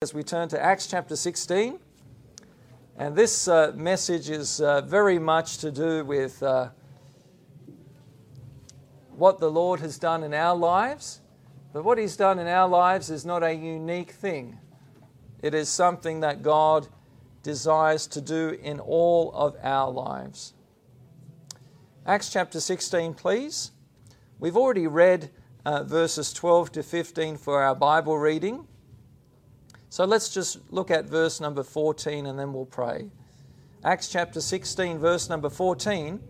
As we turn to Acts chapter 16, and this message is very much to do with what the Lord has done in our lives, but what He's done in our lives is not a unique thing. It is something that God desires to do in all of our lives. Acts chapter 16, please. We've already read verses 12 to 15 for our Bible reading. So let's just look at verse number 14 and then we'll pray. Acts chapter 16, verse number 14.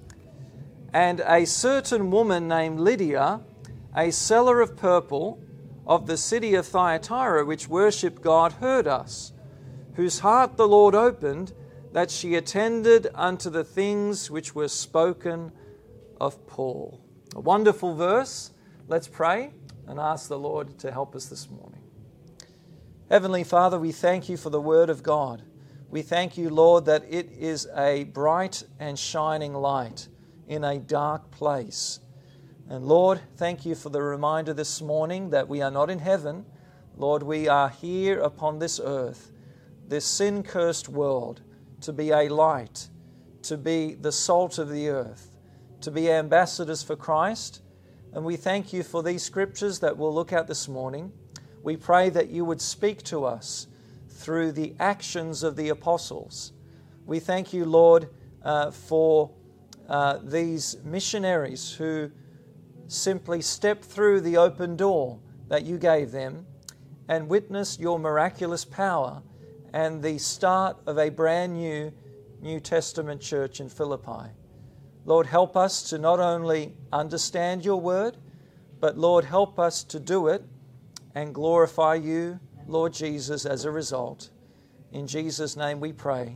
And a certain woman named Lydia, a seller of purple of the city of Thyatira, which worshipped God, heard us, whose heart the Lord opened, that she attended unto the things which were spoken of Paul. A wonderful verse. Let's pray and ask the Lord to help us this morning. Heavenly Father, we thank You for the Word of God. We thank You, Lord, that it is a bright and shining light in a dark place. And Lord, thank You for the reminder this morning that we are not in heaven. Lord, we are here upon this earth, this sin-cursed world, to be a light, to be the salt of the earth, to be ambassadors for Christ. And we thank You for these scriptures that we'll look at this morning. We pray that You would speak to us through the actions of the apostles. We thank You, Lord, for these missionaries who simply stepped through the open door that You gave them and witnessed Your miraculous power and the start of a brand new New Testament church in Philippi. Lord, help us to not only understand Your word, but Lord, help us to do it and glorify You, Lord Jesus, as a result. In Jesus' name we pray.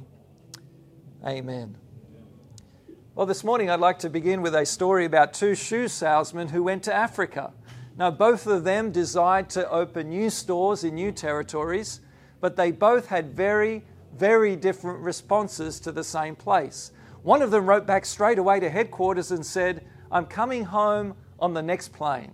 Amen. Well, this morning I'd like to begin with a story about two shoe salesmen who went to Africa. Now, both of them desired to open new stores in new territories, but they both had very, very different responses to the same place. One of them wrote back straight away to headquarters and said, "I'm coming home on the next plane."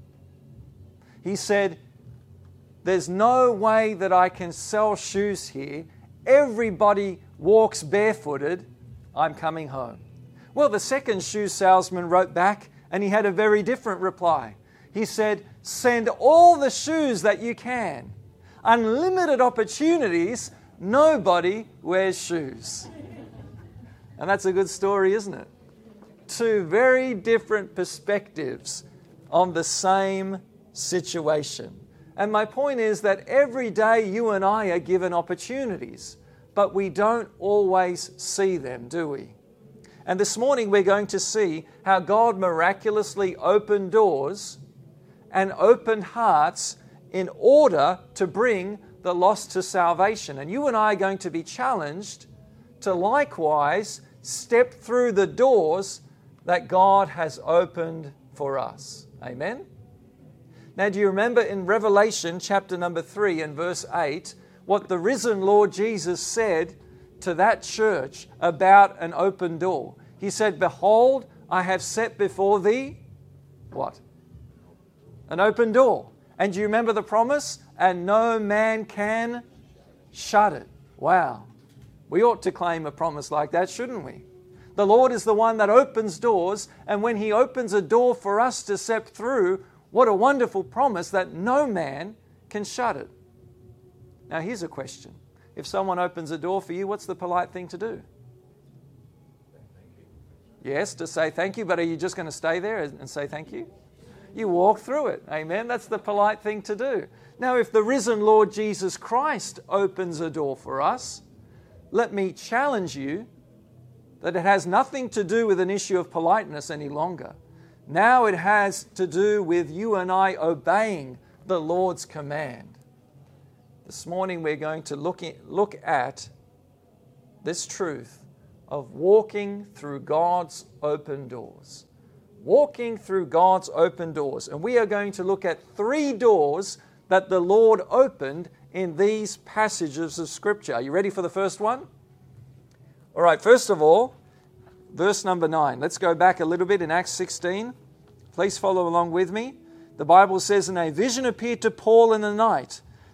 He said, "There's no way that I can sell shoes here. Everybody walks barefooted. I'm coming home." Well, the second shoe salesman wrote back and he had a very different reply. He said, "Send all the shoes that you can. Unlimited opportunities. Nobody wears shoes." And that's a good story, isn't it? Two very different perspectives on the same situation. And my point is that every day you and I are given opportunities, but we don't always see them, do we? And this morning we're going to see how God miraculously opened doors and opened hearts in order to bring the lost to salvation. And you and I are going to be challenged to likewise step through the doors that God has opened for us. Amen? Now, do you remember in Revelation chapter number 3 and verse 8, what the risen Lord Jesus said to that church about an open door? He said, "Behold, I have set before thee," what? "An open door." And do you remember the promise? "And no man can shut it." Wow. We ought to claim a promise like that, shouldn't we? The Lord is the one that opens doors, and when He opens a door for us to step through, what a wonderful promise that no man can shut it. Now here's a question. If someone opens a door for you, what's the polite thing to do? Yes, to say thank you, but are you just going to stay there and say thank you? You walk through it. Amen. That's the polite thing to do. Now, if the risen Lord Jesus Christ opens a door for us, let me challenge you that it has nothing to do with an issue of politeness any longer. Now it has to do with you and I obeying the Lord's command. This morning we're going to look at this truth of walking through God's open doors. Walking through God's open doors. And we are going to look at 3 doors that the Lord opened in these passages of Scripture. Are you ready for the first one? All right, first of all, verse number 9. Let's go back a little bit in Acts 16. Please follow along with me. The Bible says, "And a vision appeared to Paul in the night,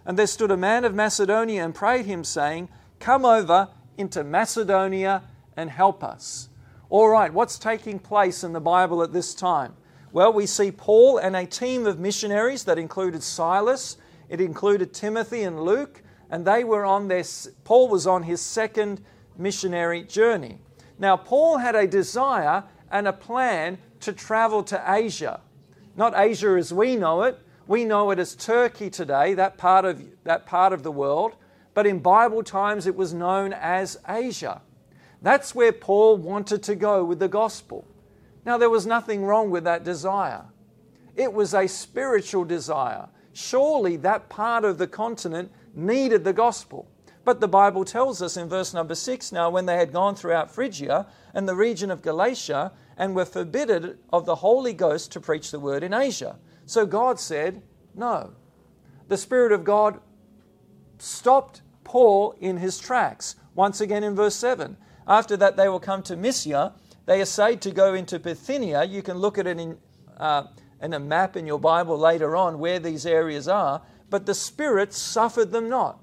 And there stood a man of Macedonia and prayed him, saying, Come over into Macedonia and help us. All right, what's taking place in the Bible at this time? Well, we see Paul and a team of missionaries that included Silas, it included Timothy and Luke, and Paul was on his second missionary journey. Now, Paul had a desire and a plan to travel to Asia. Not Asia as we know it. We know it as Turkey today, that part of the world. But in Bible times, it was known as Asia. That's where Paul wanted to go with the gospel. Now, there was nothing wrong with that desire. It was a spiritual desire. Surely that part of the continent needed the gospel. But the Bible tells us in verse number 6, now when they had gone throughout Phrygia and the region of Galatia and were forbidden of the Holy Ghost to preach the word in Asia. So God said, no. The Spirit of God stopped Paul in his tracks. Once again in verse 7. After that they will come to Mysia. They essayed to go into Bithynia. You can look at it in a map in your Bible later on where these areas are. But the Spirit suffered them not.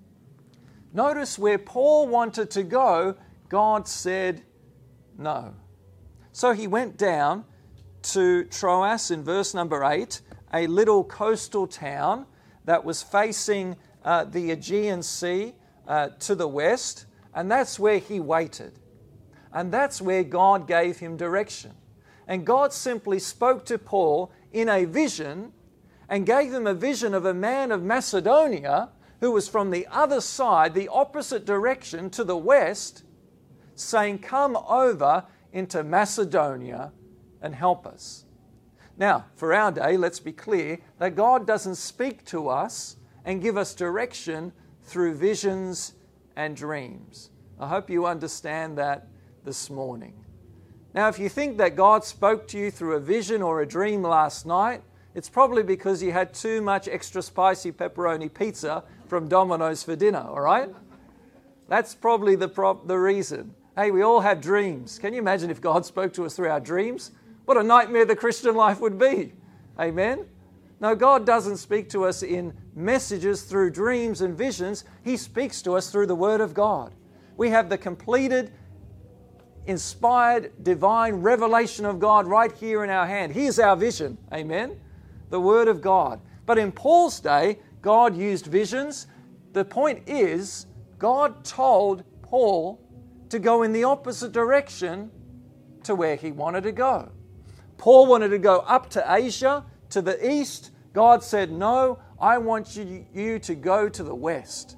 Notice where Paul wanted to go, God said no. So he went down to Troas in verse number 8, a little coastal town that was facing the Aegean Sea to the west, and that's where he waited. And that's where God gave him direction. And God simply spoke to Paul in a vision and gave him a vision of a man of Macedonia who was from the other side, the opposite direction to the west, saying, Come over into Macedonia and help us. Now, for our day, let's be clear that God doesn't speak to us and give us direction through visions and dreams. I hope you understand that this morning. Now, if you think that God spoke to you through a vision or a dream last night, it's probably because you had too much extra spicy pepperoni pizza from Domino's for dinner, all right? That's probably the reason. Hey, we all have dreams. Can you imagine if God spoke to us through our dreams? What a nightmare the Christian life would be. Amen? No, God doesn't speak to us in messages through dreams and visions. He speaks to us through the Word of God. We have the completed, inspired, divine revelation of God right here in our hand. Here's our vision. Amen? The Word of God. But in Paul's day, God used visions. The point is, God told Paul to go in the opposite direction to where he wanted to go. Paul wanted to go up to Asia, to the east. God said, no, I want you to go to the west.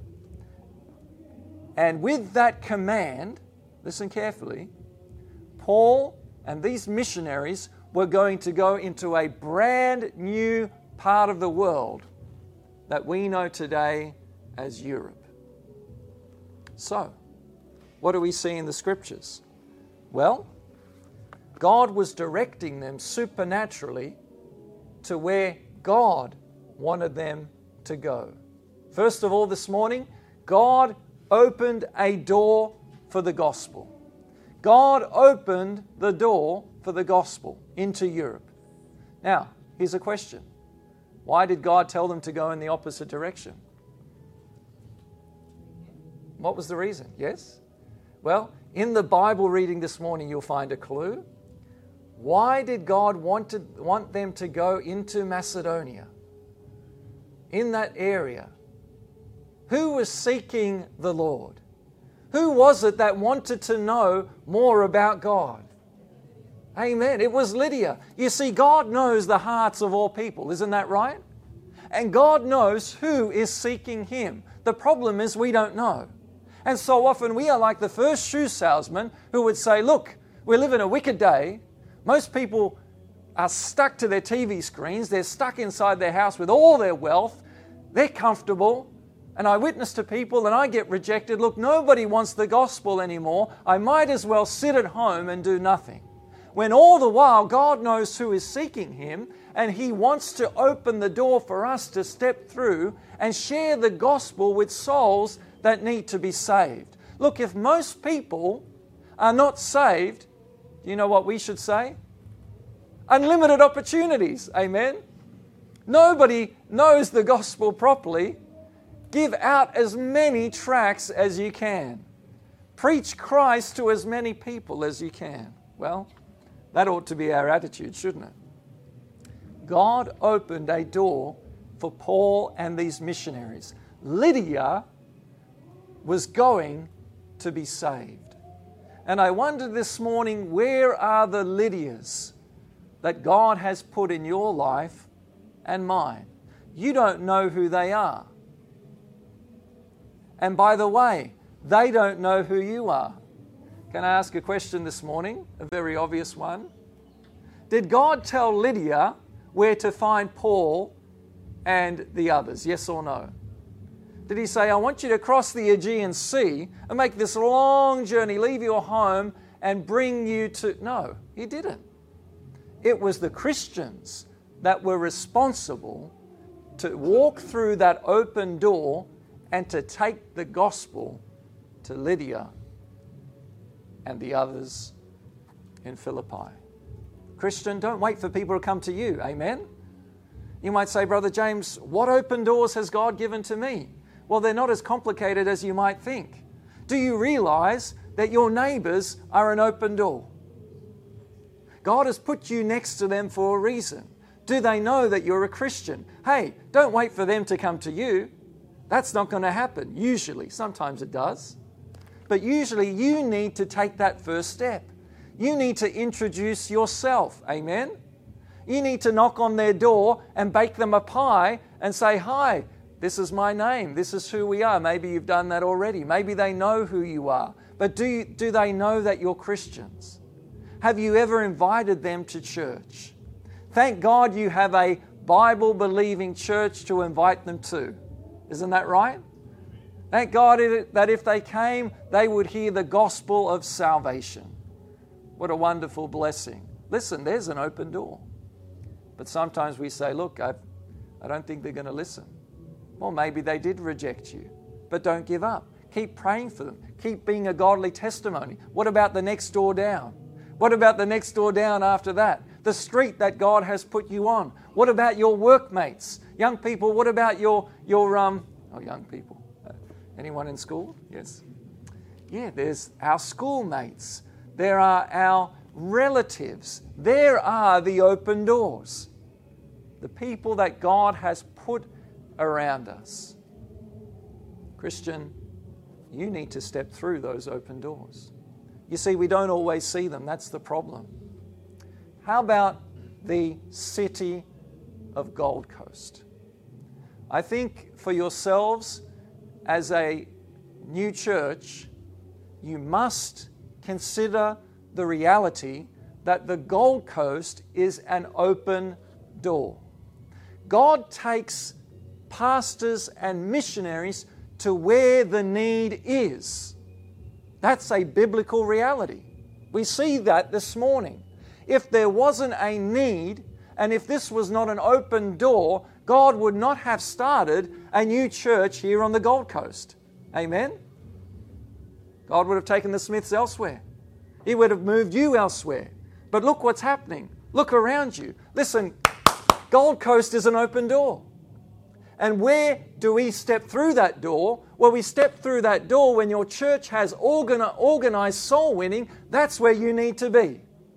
And with that command, listen carefully, Paul and these missionaries were going to go into a brand new part of the world that we know today as Europe. So, what do we see in the Scriptures? Well, God was directing them supernaturally to where God wanted them to go. First of all, this morning, God opened a door for the gospel. God opened the door for the gospel into Europe. Now, here's a question. Why did God tell them to go in the opposite direction? What was the reason? Yes? Well, in the Bible reading this morning, you'll find a clue. Why did God want them to go into Macedonia? In that area. Who was seeking the Lord? Who was it that wanted to know more about God? Amen. It was Lydia. You see, God knows the hearts of all people. Isn't that right? And God knows who is seeking Him. The problem is we don't know. And so often we are like the first shoe salesman who would say, look, we live in a wicked day. Most people are stuck to their TV screens. They're stuck inside their house with all their wealth. They're comfortable. And I witness to people and I get rejected. Look, nobody wants the gospel anymore. I might as well sit at home and do nothing. When all the while God knows who is seeking Him and He wants to open the door for us to step through and share the gospel with souls that need to be saved. Look, if most people are not saved, do you know what we should say? Unlimited opportunities. Amen? Nobody knows the gospel properly. Give out as many tracts as you can. Preach Christ to as many people as you can. Well, that ought to be our attitude, shouldn't it? God opened a door for Paul and these missionaries. Lydia was going to be saved. And I wonder this morning, where are the Lydias that God has put in your life and mine? You don't know who they are. And by the way, they don't know who you are. Can I ask a question this morning? A very obvious one. Did God tell Lydia where to find Paul and the others? Yes or no? Did he say, I want you to cross the Aegean Sea and make this long journey, leave your home and bring you to... No, he didn't. It was the Christians that were responsible to walk through that open door and to take the gospel to Lydia and the others in Philippi. Christian, don't wait for people to come to you. Amen? You might say, Brother James, what open doors has God given to me? Well, they're not as complicated as you might think. Do you realize that your neighbors are an open door? God has put you next to them for a reason. Do they know that you're a Christian? Hey, don't wait for them to come to you. That's not going to happen, usually. Sometimes it does. But usually you need to take that first step. You need to introduce yourself. Amen? You need to knock on their door and bake them a pie and say, hi, this is my name. This is who we are. Maybe you've done that already. Maybe they know who you are. But do they know that you're Christians? Have you ever invited them to church? Thank God you have a Bible-believing church to invite them to. Isn't that right? Thank God that if they came, they would hear the gospel of salvation. What a wonderful blessing. Listen, there's an open door. But sometimes we say, look, I don't think they're going to listen. Well, maybe they did reject you. But don't give up. Keep praying for them. Keep being a godly testimony. What about the next door down? What about the next door down after that? The street that God has put you on. What about your workmates? Young people, what about your young people? Anyone in school? Yes. Yeah, there's our schoolmates. There are our relatives. There are the open doors. The people that God has put around us. Christian, you need to step through those open doors. You see, we don't always see them. That's the problem. How about the city of Gold Coast? I think for yourselves as a new church, you must consider the reality that the Gold Coast is an open door. God takes pastors and missionaries to where the need is. That's a biblical reality. We see that this morning. If there wasn't a need, and if this was not an open door, God would not have started a new church here on the Gold Coast. Amen? God would have taken the Smiths elsewhere. He would have moved you elsewhere. But look what's happening. Look around you. Listen, Gold Coast is an open door. And where do we step through that door? Well, we step through that door when your church has organized soul winning. That's where you need to be.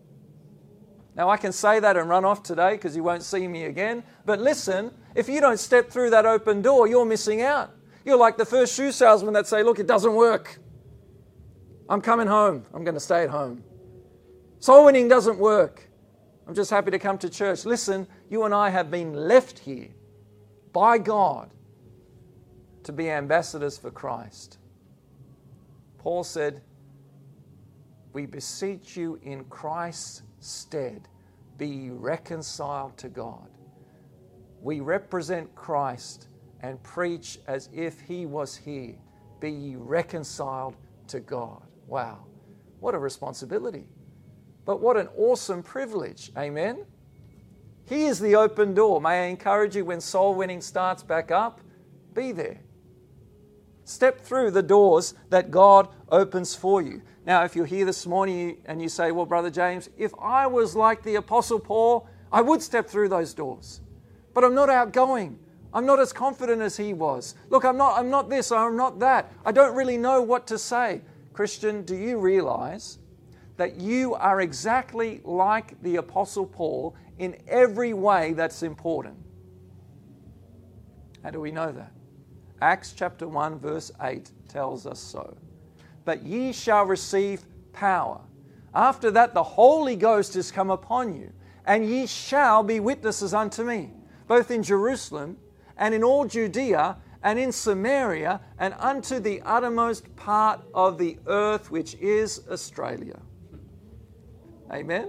Now, I can say that and run off today because you won't see me again. But listen, if you don't step through that open door, you're missing out. You're like the first shoe salesman that say, look, it doesn't work. I'm coming home. I'm going to stay at home. Soul winning doesn't work. I'm just happy to come to church. Listen, you and I have been left here by God to be ambassadors for Christ. Paul said, we beseech you in Christ's stead, be ye reconciled to God. We represent Christ and preach as if He was here. Be ye reconciled to God. Wow, what a responsibility. But what an awesome privilege. Amen? He is the open door. May I encourage you, when soul winning starts back up, be there. Step through the doors that God opens for you. Now, if you're here this morning and you say, well, Brother James, if I was like the Apostle Paul, I would step through those doors. but I'm not outgoing. I'm not as confident as he was. Look, I'm not this, I'm not that. I don't really know what to say. Christian, do you realize that you are exactly like the Apostle Paul in every way that's important? How do we know that? Acts chapter 1 verse 8 tells us so. But ye shall receive power. After that the Holy Ghost is come upon you, and ye shall be witnesses unto me, both in Jerusalem and in all Judea and in Samaria and unto the uttermost part of the earth, which is Australia. Amen?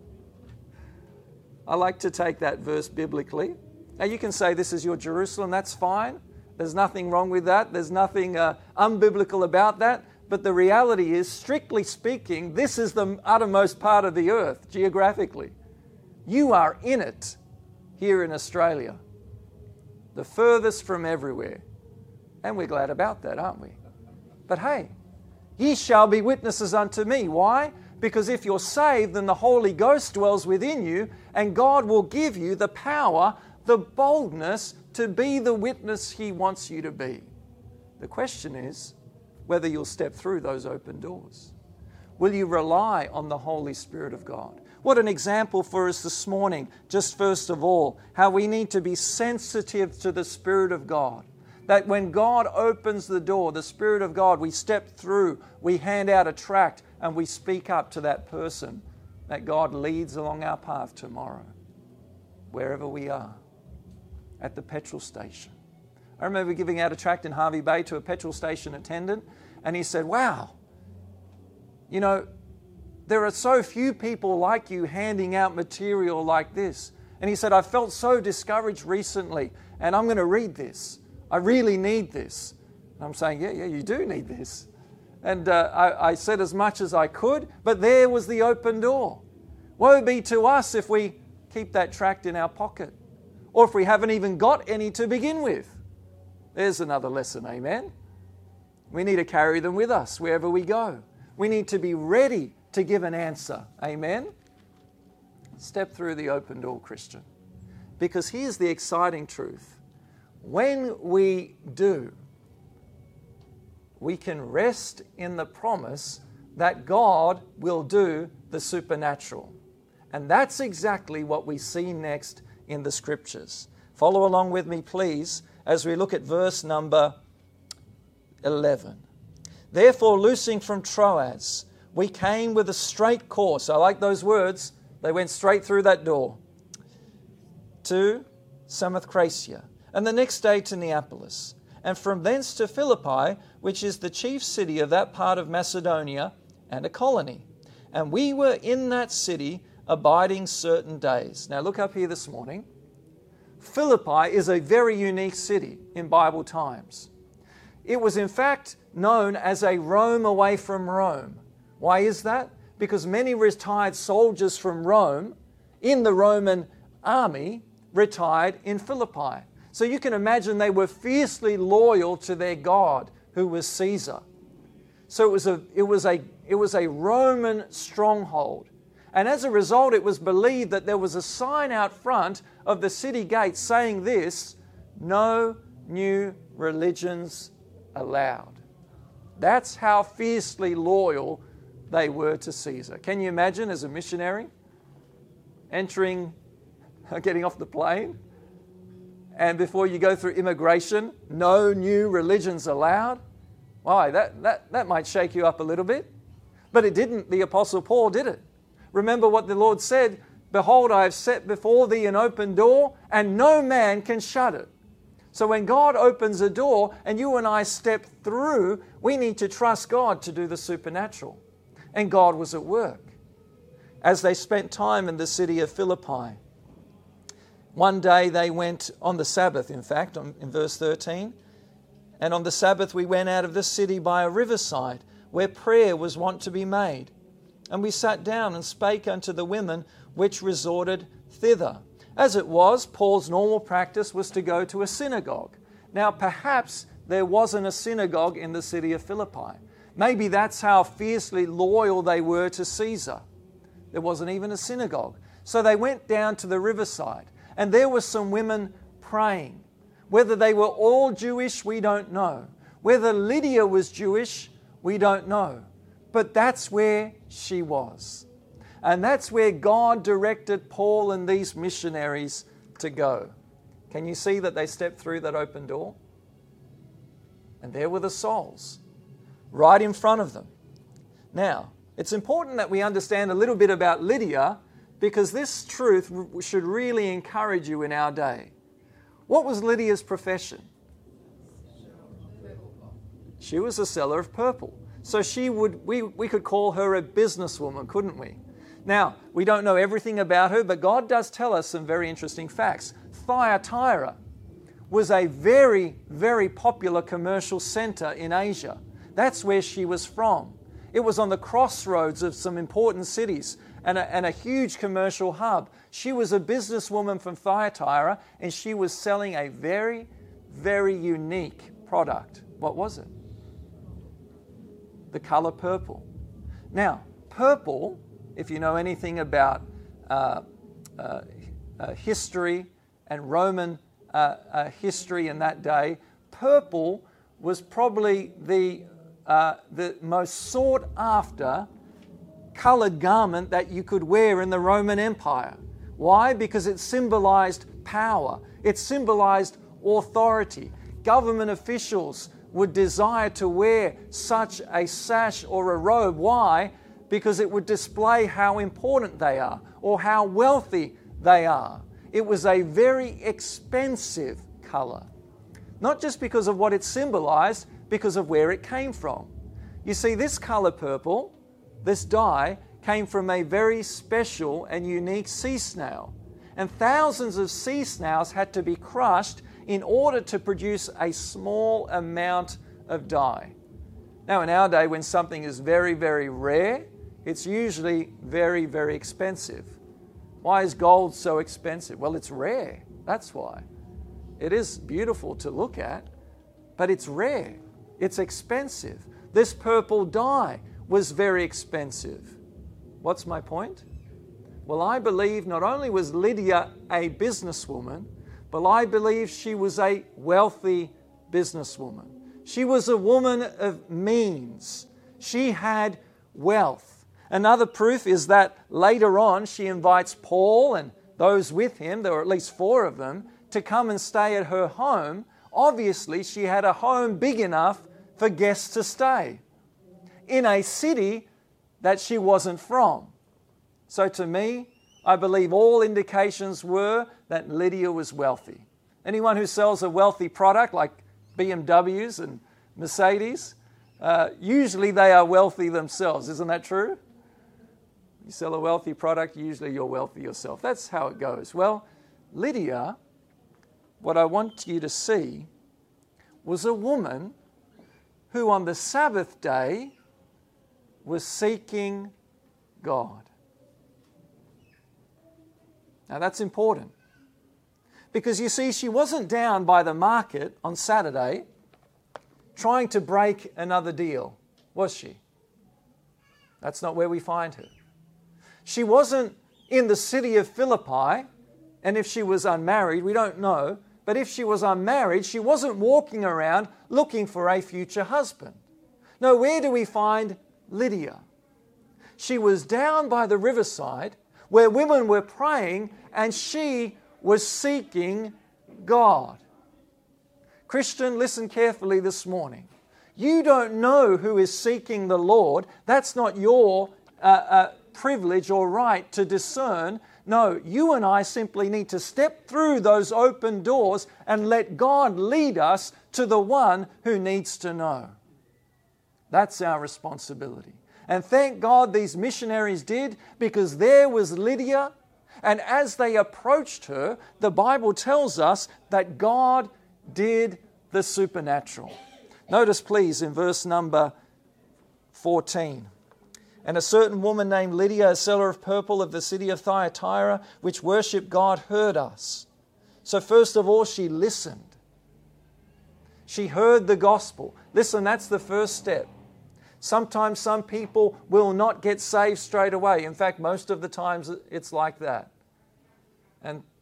I like to take that verse biblically. Now you can say this is your Jerusalem, that's fine. There's nothing wrong with that. There's nothing unbiblical about that. But the reality is, strictly speaking, this is the uttermost part of the earth, geographically. You are in it here in Australia. The furthest from everywhere. And we're glad about that, aren't we? But hey, ye shall be witnesses unto me. Why? Because if you're saved, then the Holy Ghost dwells within you, and God will give you the power, the boldness to be the witness He wants you to be. The question is whether you'll step through those open doors. Will you rely on the Holy Spirit of God? What an example for us this morning, just first of all, how we need to be sensitive to the Spirit of God. That when God opens the door, the Spirit of God, we step through, we hand out a tract, and we speak up to that person that God leads along our path tomorrow, wherever we are, at the petrol station. I remember giving out a tract in Hervey Bay to a petrol station attendant, and he said, wow, you know, there are so few people like you handing out material like this. And he said, I felt so discouraged recently, and I'm going to read this. I really need this. And I'm saying, yeah, you do need this. And I said as much as I could, but there was the open door. Woe be to us if we keep that tract in our pocket, or if we haven't even got any to begin with. There's another lesson, amen? We need to carry them with us wherever we go. We need to be ready to give an answer, amen? Step through the open door, Christian. Because here's the exciting truth. When we do, we can rest in the promise that God will do the supernatural. And that's exactly what we see next in the Scriptures. Follow along with me, please, as we look at verse number 11. Therefore, loosing from Troas, we came with a straight course. I like those words. They went straight through that door. To Samothracia, and the next day to Neapolis, and from thence to Philippi, which is the chief city of that part of Macedonia, and a colony. And we were in that city abiding certain days. Now look up here this morning. Philippi is a very unique city in Bible times. It was in fact known as a Rome away from Rome. Why is that? Because many retired soldiers from Rome in the Roman army retired in Philippi. So you can imagine they were fiercely loyal to their God, who was Caesar. So it was a Roman stronghold. And as a result, it was believed that there was a sign out front of the city gates saying this: no new religions allowed. That's how fiercely loyal they were to Caesar. Can you imagine as a missionary getting off the plane, and before you go through immigration, no new religions allowed? Why, that might shake you up a little bit. But it didn't the Apostle Paul, did it? Remember what the Lord said, behold, I have set before thee an open door, and no man can shut it. So when God opens a door and you and I step through, we need to trust God to do the supernatural. And God was at work. As they spent time in the city of Philippi, one day they went on the Sabbath, in fact, in verse 13, and on the Sabbath we went out of the city by a riverside, where prayer was wont to be made. And we sat down and spake unto the women which resorted thither. As it was, Paul's normal practice was to go to a synagogue. Now, perhaps there wasn't a synagogue in the city of Philippi. Maybe that's how fiercely loyal they were to Caesar. There wasn't even a synagogue. So they went down to the riverside. And there were some women praying. Whether they were all Jewish, we don't know. Whether Lydia was Jewish, we don't know. But that's where she was. And that's where God directed Paul and these missionaries to go. Can you see that they stepped through that open door? And there were the souls, right in front of them. Now, it's important that we understand a little bit about Lydia, because this truth should really encourage you in our day. What was Lydia's profession? She was a seller of purple. So we could call her a businesswoman, couldn't we? Now, we don't know everything about her, but God does tell us some very interesting facts. Thyatira was a very, very popular commercial center in Asia. That's where she was from. It was on the crossroads of some important cities and a huge commercial hub. She was a businesswoman from Thyatira, and she was selling a very, very unique product. What was it? The color purple. Now, purple, if you know anything about history and Roman history in that day, purple was probably the most sought after colored garment that you could wear in the Roman Empire. Why? Because it symbolized power. It symbolized authority. Government officials would desire to wear such a sash or a robe. Why? Because it would display how important they are or how wealthy they are. It was a very expensive color. Not just because of what it symbolized, because of where it came from. You see, this color purple, this dye, came from a very special and unique sea snail. And thousands of sea snails had to be crushed in order to produce a small amount of dye. Now, in our day, when something is very, very rare, it's usually very, very expensive. Why is gold so expensive? Well, it's rare. That's why. It is beautiful to look at, but it's rare. It's expensive. This purple dye was very expensive. What's my point? Well, I believe not only was Lydia a businesswoman, but I believe she was a wealthy businesswoman. She was a woman of means. She had wealth. Another proof is that later on she invites Paul and those with him, there were at least 4 of them, to come and stay at her home. Obviously, she had a home big enough for guests to stay in a city that she wasn't from. So to me, I believe all indications were that Lydia was wealthy. Anyone who sells a wealthy product like BMWs and Mercedes, usually they are wealthy themselves. Isn't that true? You sell a wealthy product, usually you're wealthy yourself. That's how it goes. Well, Lydia, what I want you to see, was a woman who on the Sabbath day was seeking God. Now that's important. Because you see, she wasn't down by the market on Saturday trying to break another deal, was she? That's not where we find her. She wasn't in the city of Philippi, and if she was unmarried, we don't know, but if she was unmarried, she wasn't walking around looking for a future husband. No, where do we find Lydia? She was down by the riverside where women were praying, and she was seeking God. Christian, listen carefully this morning. You don't know who is seeking the Lord. That's not your privilege or right to discern. No, you and I simply need to step through those open doors and let God lead us to the one who needs to know. That's our responsibility. And thank God these missionaries did, because there was Lydia, and as they approached her, the Bible tells us that God did the supernatural. Notice please in verse number 14. And a certain woman named Lydia, a seller of purple of the city of Thyatira, which worshipped God, heard us. So first of all, she listened. She heard the gospel. Listen, that's the first step. Sometimes some people will not get saved straight away. In fact, most of the times it's like that. And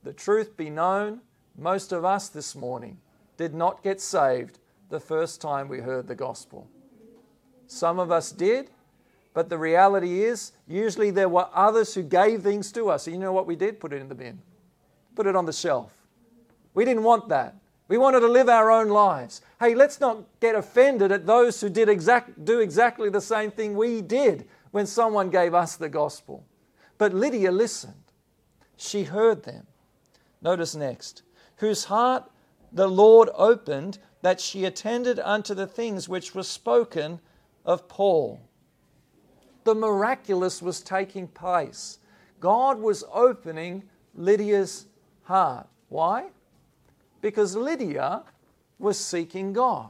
the truth be known, most of us this morning did not get saved the first time we heard the gospel. Some of us did, but the reality is, usually there were others who gave things to us. And you know what we did? Put it in the bin. Put it on the shelf. We didn't want that. We wanted to live our own lives. Hey, let's not get offended at those who do exactly the same thing we did when someone gave us the gospel. But Lydia listened. She heard them. Notice next. Whose heart the Lord opened, that she attended unto the things which were spoken of Paul. The miraculous was taking place. God was opening Lydia's heart. Why? Because Lydia was seeking God.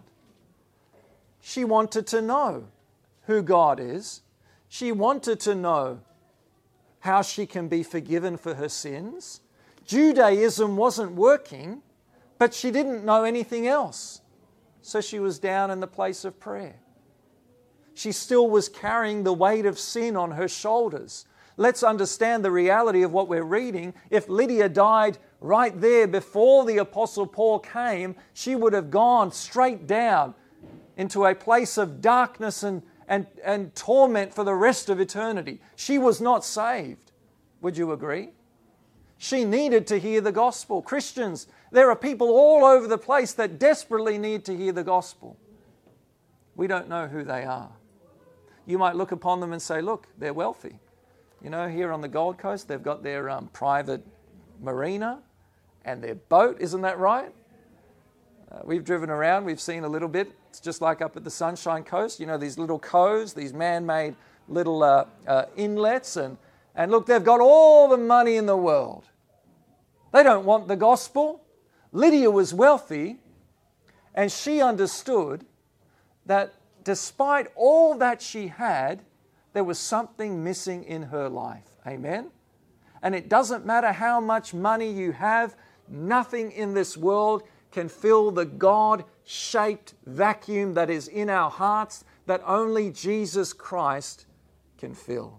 She wanted to know who God is. She wanted to know how she can be forgiven for her sins. Judaism wasn't working, but she didn't know anything else. So she was down in the place of prayer. She still was carrying the weight of sin on her shoulders. Let's understand the reality of what we're reading. If Lydia died right there before the Apostle Paul came, she would have gone straight down into a place of darkness and torment for the rest of eternity. She was not saved. Would you agree? She needed to hear the gospel. Christians, there are people all over the place that desperately need to hear the gospel. We don't know who they are. You might look upon them and say, look, they're wealthy. You know, here on the Gold Coast, they've got their private marina and their boat. Isn't that right? We've driven around. We've seen a little bit. It's just like up at the Sunshine Coast. You know, these little coves, these man-made little inlets. And look, they've got all the money in the world. They don't want the gospel. Lydia was wealthy, and she understood that despite all that she had, there was something missing in her life. Amen? And it doesn't matter how much money you have, nothing in this world can fill the God-shaped vacuum that is in our hearts that only Jesus Christ can fill.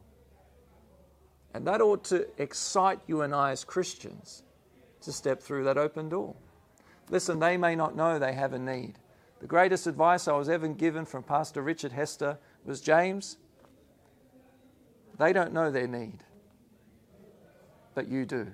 And that ought to excite you and I as Christians to step through that open door. Listen, they may not know they have a need. The greatest advice I was ever given from Pastor Richard Hester was, James, they don't know their need, but you do.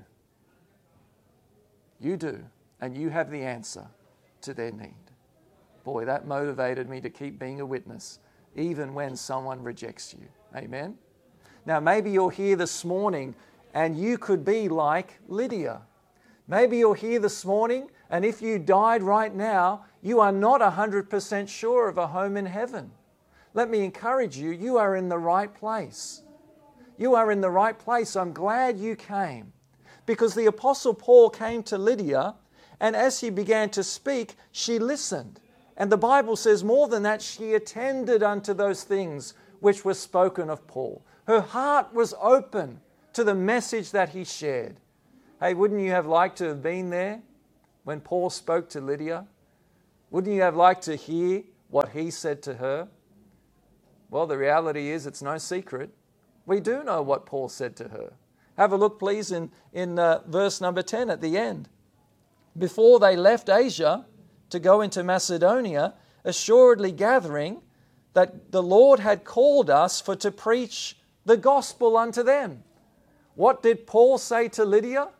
You do, and you have the answer to their need. Boy, that motivated me to keep being a witness, even when someone rejects you. Amen? Now, maybe you're here this morning and you could be like Lydia. Maybe you're here this morning, and if you died right now, you are not 100% sure of a home in heaven. Let me encourage you, you are in the right place. You are in the right place. I'm glad you came. Because the Apostle Paul came to Lydia, and as he began to speak, she listened. And the Bible says more than that, she attended unto those things which were spoken of Paul. Her heart was open to the message that he shared. Hey, wouldn't you have liked to have been there when Paul spoke to Lydia? Wouldn't you have liked to hear what he said to her? Well, the reality is it's no secret. We do know what Paul said to her. Have a look, please, in verse number 10 at the end. Before they left Asia to go into Macedonia, assuredly gathering that the Lord had called us for to preach the gospel unto them. What did Paul say to Lydia?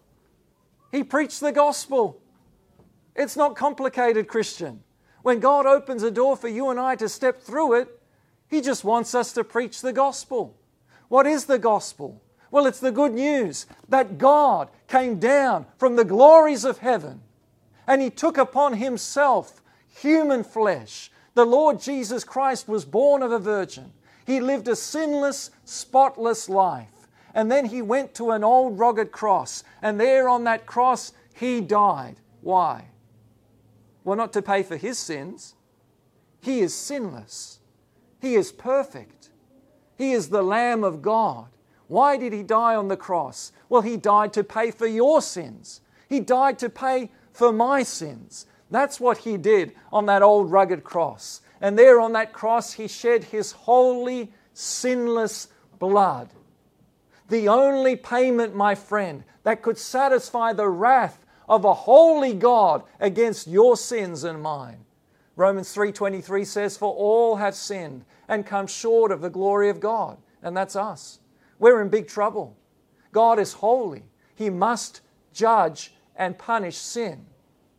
He preached the gospel. It's not complicated, Christian. When God opens a door for you and I to step through it, He just wants us to preach the gospel. What is the gospel? Well, it's the good news that God came down from the glories of heaven and He took upon Himself human flesh. The Lord Jesus Christ was born of a virgin. He lived a sinless, spotless life. And then He went to an old rugged cross. And there on that cross, He died. Why? Well, not to pay for His sins. He is sinless. He is perfect. He is the Lamb of God. Why did He die on the cross? Well, He died to pay for your sins. He died to pay for my sins. That's what He did on that old rugged cross. And there on that cross, He shed His holy, sinless blood. The only payment, my friend, that could satisfy the wrath of a holy God against your sins and mine. Romans 3:23 says, "For all have sinned and come short of the glory of God." And that's us. We're in big trouble. God is holy. He must judge and punish sin.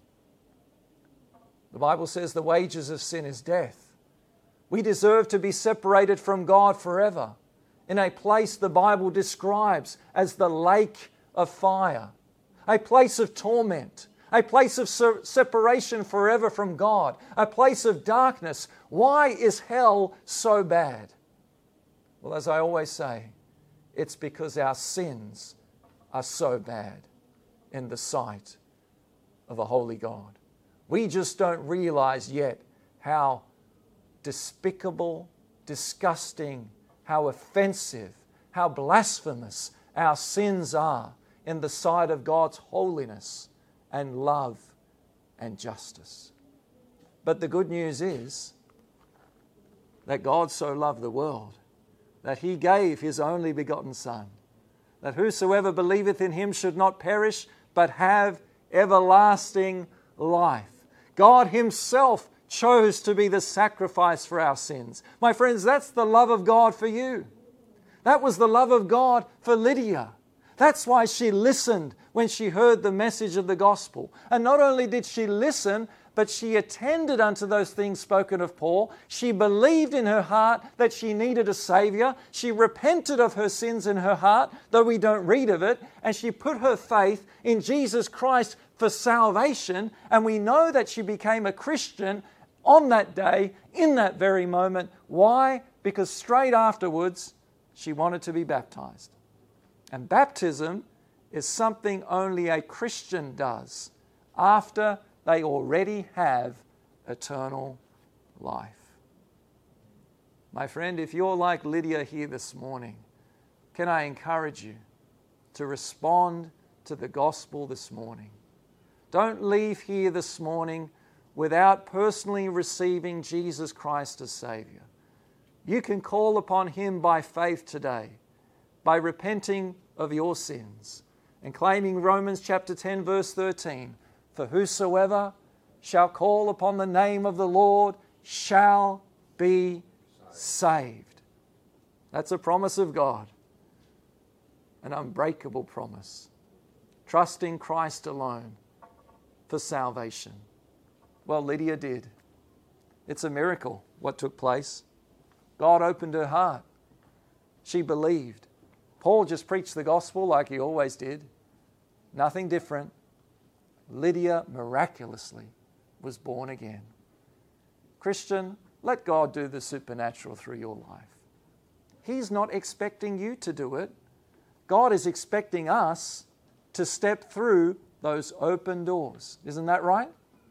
The Bible says the wages of sin is death. We deserve to be separated from God forever in a place the Bible describes as the lake of fire, a place of torment, a place of separation forever from God, a place of darkness. Why is hell so bad? Well, as I always say, it's because our sins are so bad in the sight of a holy God. We just don't realize yet how despicable, disgusting, how offensive, how blasphemous our sins are in the sight of God's holiness and love and justice. But the good news is that God so loved the world that He gave His only begotten Son, that whosoever believeth in Him should not perish, but have everlasting life. God Himself chose to be the sacrifice for our sins. My friends, that's the love of God for you. That was the love of God for Lydia. That's why she listened when she heard the message of the gospel. And not only did she listen, but she attended unto those things spoken of Paul. She believed in her heart that she needed a Savior. She repented of her sins in her heart, though we don't read of it. And she put her faith in Jesus Christ for salvation. And we know that she became a Christian on that day, in that very moment. Why? Because straight afterwards, she wanted to be baptized. And baptism is something only a Christian does after they already have eternal life. My friend, if you're like Lydia here this morning, can I encourage you to respond to the gospel this morning? Don't leave here this morning without personally receiving Jesus Christ as Savior. You can call upon Him by faith today, by repenting of your sins and claiming Romans chapter 10 verse 13, "For whosoever shall call upon the name of the Lord shall be saved." That's a promise of God, an unbreakable promise. Trusting Christ alone for salvation. Well, Lydia did. It's a miracle what took place. God opened her heart. She believed. Paul just preached the gospel like he always did. Nothing different. Lydia miraculously was born again. Christian, let God do the supernatural through your life. He's not expecting you to do it. God is expecting us to step through those open doors. Isn't that right?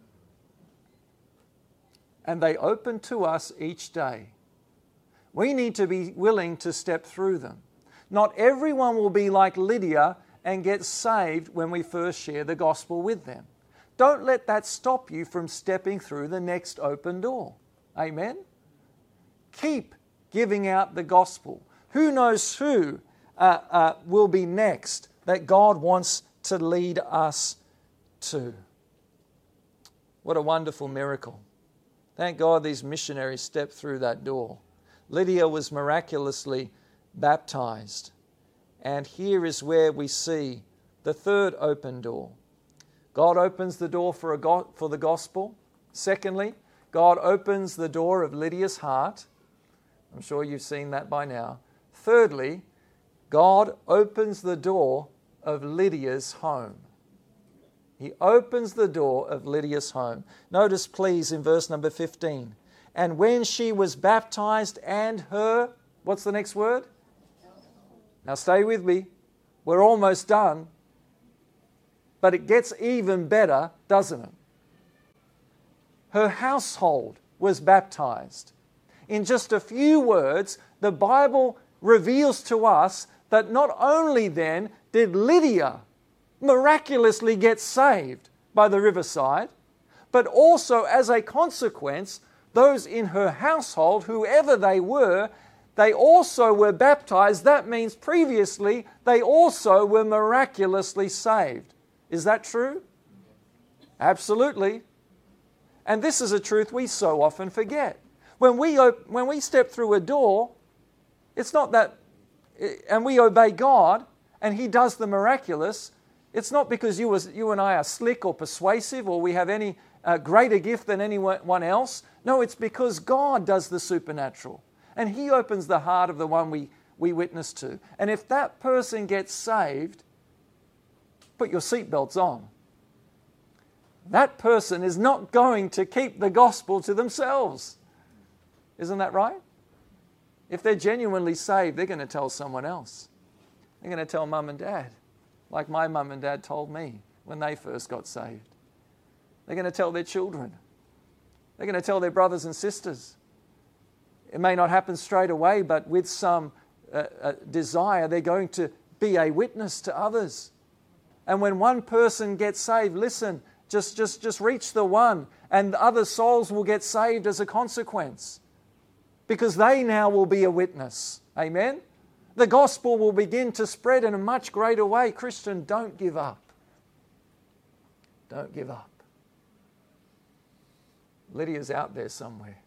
And they open to us each day. We need to be willing to step through them. Not everyone will be like Lydia and get saved when we first share the gospel with them. Don't let that stop you from stepping through the next open door. Amen? Keep giving out the gospel. Who knows who will be next that God wants to lead us to? What a wonderful miracle. Thank God these missionaries stepped through that door. Lydia was miraculously baptized. And here is where we see the third open door. God opens the door for the gospel. Secondly, God opens the door of Lydia's heart. I'm sure you've seen that by now. Thirdly, God opens the door of Lydia's home. He opens the door of Lydia's home. Notice, please, in verse number 15. And when she was baptized and her, what's the next word? Now stay with me. We're almost done. But it gets even better, doesn't it? Her household was baptized. In just a few words, the Bible reveals to us that not only then did Lydia miraculously get saved by the riverside, but also as a consequence, those in her household, whoever they were, they also were baptized. That means previously they also were miraculously saved. Is that true? Absolutely. And this is a truth we so often forget. When we step through a door, it's not that, and we obey God, and He does the miraculous, it's not because you and I are slick or persuasive or we have any greater gift than anyone else. No, it's because God does the supernatural. And He opens the heart of the one we witness to. And if that person gets saved, put your seatbelts on. That person is not going to keep the gospel to themselves. Isn't that right? If they're genuinely saved, they're going to tell someone else. They're going to tell mum and dad, like my mum and dad told me when they first got saved. They're going to tell their children. They're going to tell their brothers and sisters. It may not happen straight away, but with some desire, they're going to be a witness to others. And when one person gets saved, listen, just reach the one, and other souls will get saved as a consequence, because they now will be a witness. Amen? The gospel will begin to spread in a much greater way. Christian, don't give up. Don't give up. Lydia's out there somewhere.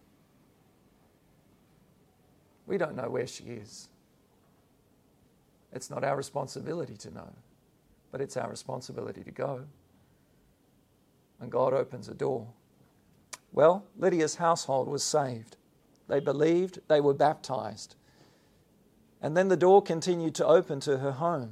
We don't know where she is. It's not our responsibility to know, but it's our responsibility to go. And God opens a door. Well, Lydia's household was saved. They believed, they were baptized. And then the door continued to open to her home.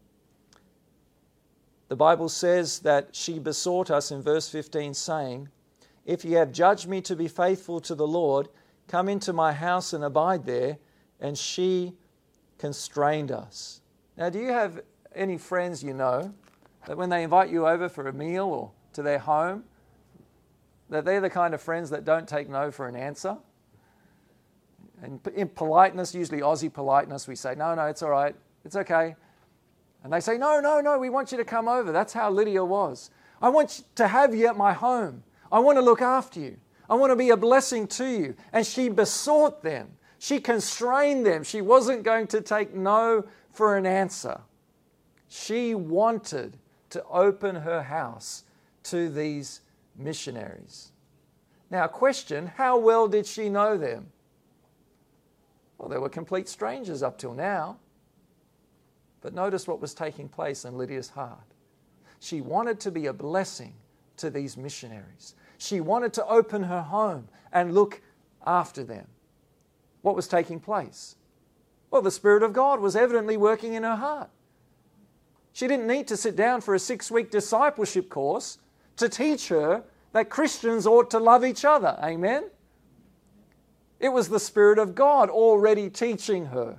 The Bible says that she besought us in verse 15, saying, "If ye have judged me to be faithful to the Lord, come into my house and abide there." And she constrained us. Now, do you have any friends you know that when they invite you over for a meal or to their home, that they're the kind of friends that don't take no for an answer? And in politeness, usually Aussie politeness, we say, no, it's all right, it's okay. And they say, no, we want you to come over. That's how Lydia was. I want to have you at my home. I want to look after you. I want to be a blessing to you. And she besought them. She constrained them. She wasn't going to take no for an answer. She wanted to open her house to these missionaries. Now, question, how well did she know them? Well, they were complete strangers up till now. But notice what was taking place in Lydia's heart. She wanted to be a blessing to these missionaries. She wanted to open her home and look after them. What was taking place? Well, the Spirit of God was evidently working in her heart. She didn't need to sit down for a 6-week discipleship course to teach her that Christians ought to love each other. Amen? It was the Spirit of God already teaching her.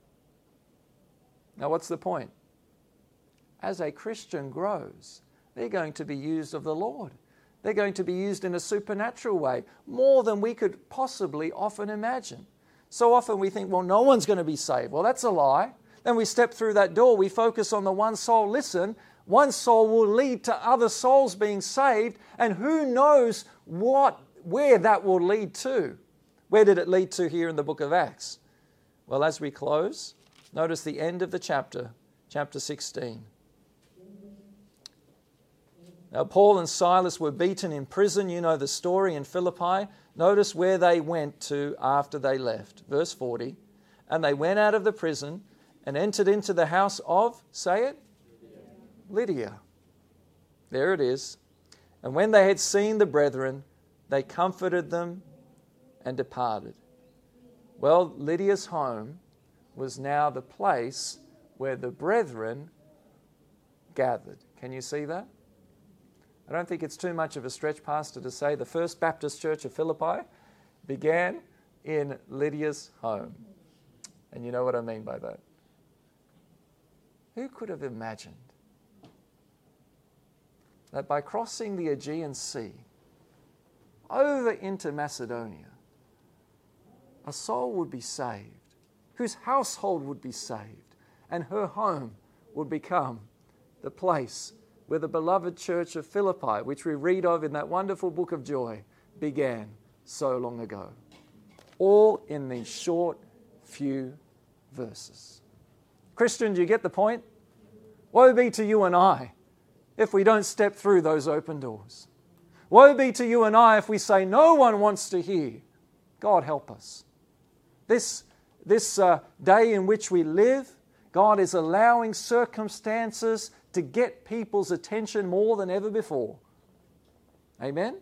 Now, what's the point? As a Christian grows, they're going to be used of the Lord. They're going to be used in a supernatural way, more than we could possibly often imagine. So often we think, well, no one's going to be saved. Well, that's a lie. Then we step through that door, we focus on the one soul. Listen, one soul will lead to other souls being saved, and who knows where that will lead to. Where did it lead to here in the book of Acts? Well, as we close, notice the end of the chapter 16. Now, Paul and Silas were beaten in prison. You know the story in Philippi. Notice where they went to after they left. Verse 40. And they went out of the prison and entered into the house of, say it? Lydia. There it is. And when they had seen the brethren, they comforted them and departed. Well, Lydia's home was now the place where the brethren gathered. Can you see that? I don't think it's too much of a stretch, Pastor, to say the First Baptist Church of Philippi began in Lydia's home. And you know what I mean by that. Who could have imagined that by crossing the Aegean Sea over into Macedonia, a soul would be saved, whose household would be saved, and her home would become the place where the beloved church of Philippi, which we read of in that wonderful book of joy, began so long ago. All in these short few verses. Christian, do you get the point? Woe be to you and I if we don't step through those open doors. Woe be to you and I if we say no one wants to hear. God help us. This day in which we live, God is allowing circumstances to get people's attention more than ever before. Amen?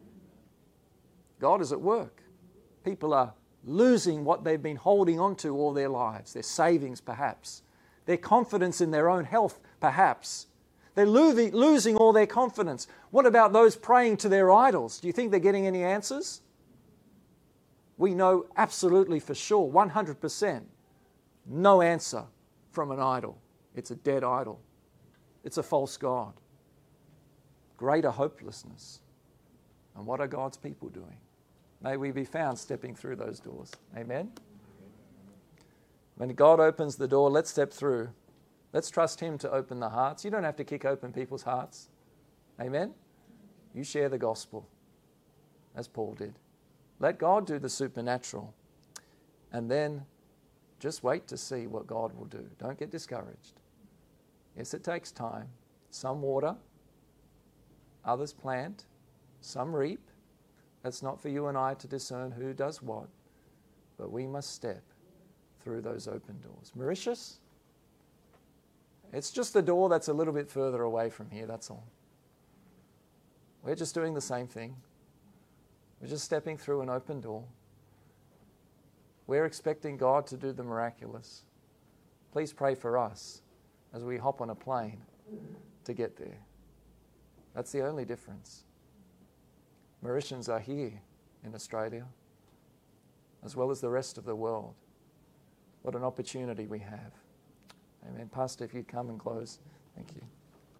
God is at work. People are losing what they've been holding on to all their lives, their savings perhaps, their confidence in their own health perhaps. They're losing all their confidence. What about those praying to their idols? Do you think they're getting any answers? We know absolutely for sure, 100%, no answer from an idol. It's a dead idol. It's a false god. Greater hopelessness. And what are God's people doing? May we be found stepping through those doors. Amen? When God opens the door, let's step through. Let's trust Him to open the hearts. You don't have to kick open people's hearts. Amen? You share the gospel, as Paul did. Let God do the supernatural. And then just wait to see what God will do. Don't get discouraged. Yes, it takes time. Some water, others plant, some reap. That's not for you and I to discern who does what, but we must step through those open doors. Mauritius, it's just the door that's a little bit further away from here, that's all. We're just doing the same thing. We're just stepping through an open door. We're expecting God to do the miraculous. Please pray for us as we hop on a plane to get there. That's the only difference. Mauritians are here in Australia, as well as the rest of the world. What an opportunity we have. Amen. Pastor, if you'd come and close. Thank you.